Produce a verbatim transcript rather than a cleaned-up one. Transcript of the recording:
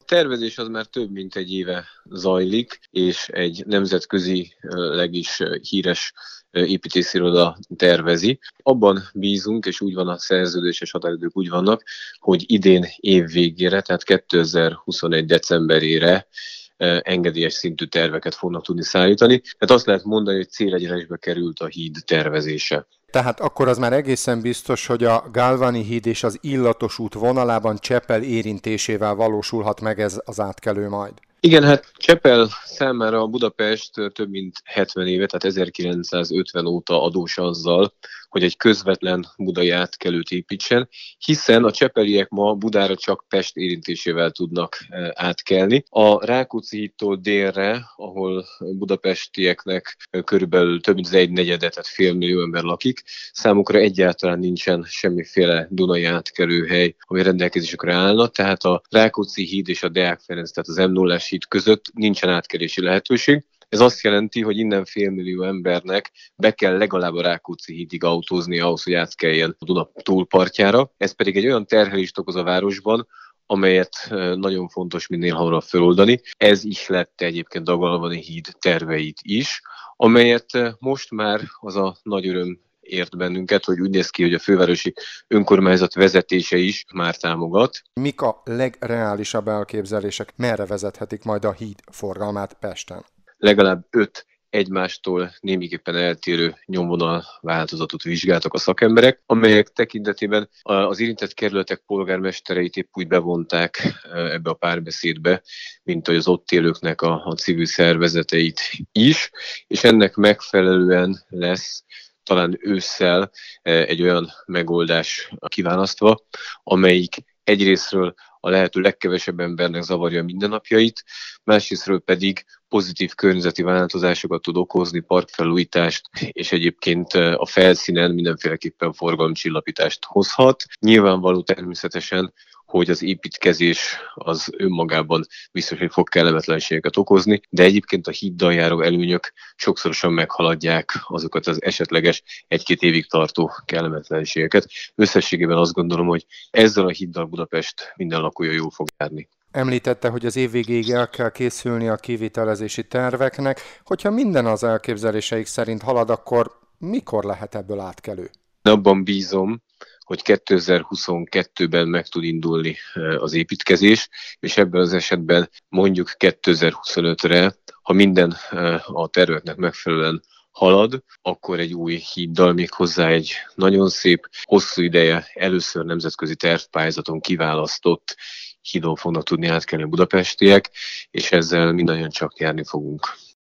tervezés az már több mint egy éve zajlik, és egy nemzetközileg is híres építésziroda tervezi. Abban bízunk, és úgy van a szerződéses határidők úgy vannak, hogy idén év végére, tehát kétezer-huszonegy decemberére engedélyes szintű terveket fognak tudni szállítani. Tehát azt lehet mondani, hogy célegyresbe került a híd tervezése. Tehát akkor az már egészen biztos, hogy a Galvani híd és az Illatos út vonalában Csepel érintésével valósulhat meg ez az átkelő majd. Igen, hát Csepel számára Budapest több mint hetven éve, tehát ezerkilencszázötven óta adós azzal, hogy egy közvetlen budai átkelőt építsen, hiszen a csepeliek ma Budára csak Pest érintésével tudnak átkelni. A Rákóczi hídtól délre, ahol budapestieknek körülbelül több mint az egy negyede, tehát fél millió ember lakik, számukra egyáltalán nincsen semmiféle Dunai átkelőhely, ami rendelkezésükre állna, tehát a Rákóczi híd és a Deák Ferenc, tehát az em nullás híd között nincsen átkelési lehetőség. Ez azt jelenti, hogy innen félmillió embernek be kell legalább a Rákóczi hídig autózni ahhoz, hogy átkeljen a Duna túlpartjára. Ez pedig egy olyan terhelést okoz a városban, amelyet nagyon fontos minél hamarabb feloldani. Ez is lett egyébként a Galvani híd terveit is, amelyet most már az a nagy öröm ért bennünket, hogy úgy néz ki, hogy a fővárosi önkormányzat vezetése is már támogat. Mik a legreálisabb elképzelések? Merre vezethetik majd a híd forgalmát Pesten? Legalább öt egymástól némiképpen eltérő nyomvonal változatot vizsgáltak a szakemberek, amelyek tekintetében az érintett kerületek polgármestereit épp úgy bevonták ebbe a párbeszédbe, mint hogy az ott élőknek a, a civil szervezeteit is, és ennek megfelelően lesz talán ősszel egy olyan megoldás kiválasztva, amelyik egyrészről a lehető legkevesebb embernek zavarja a mindennapjait, másrésztről pedig pozitív környezeti változásokat tud okozni, parkfelújítást, és egyébként a felszínen mindenféleképpen forgalomcsillapítást hozhat. Nyilvánvaló természetesen, hogy az építkezés az önmagában biztos, hogy fog kellemetlenségeket okozni, de egyébként a híddal járó előnyök sokszorosan meghaladják azokat az esetleges egy-két évig tartó kellemetlenségeket. Összességében azt gondolom, hogy ezzel a híddal Budapest minden lakója jól fog járni. Említette, hogy az év végéig el kell készülni a kivitelezési terveknek. Hogyha minden az elképzeléseik szerint halad, akkor mikor lehet ebből átkelő? Abban bízom, hogy kétezer-huszonkettőben meg tud indulni az építkezés, és ebben az esetben mondjuk kétezer-huszonötre, ha minden a terveknek megfelelően halad, akkor egy új híddal, még hozzá egy nagyon szép, hosszú ideje először nemzetközi tervpályázaton kiválasztott hídon fognak tudni átkelni a budapestiek, és ezzel mindannyian csak járni fogunk.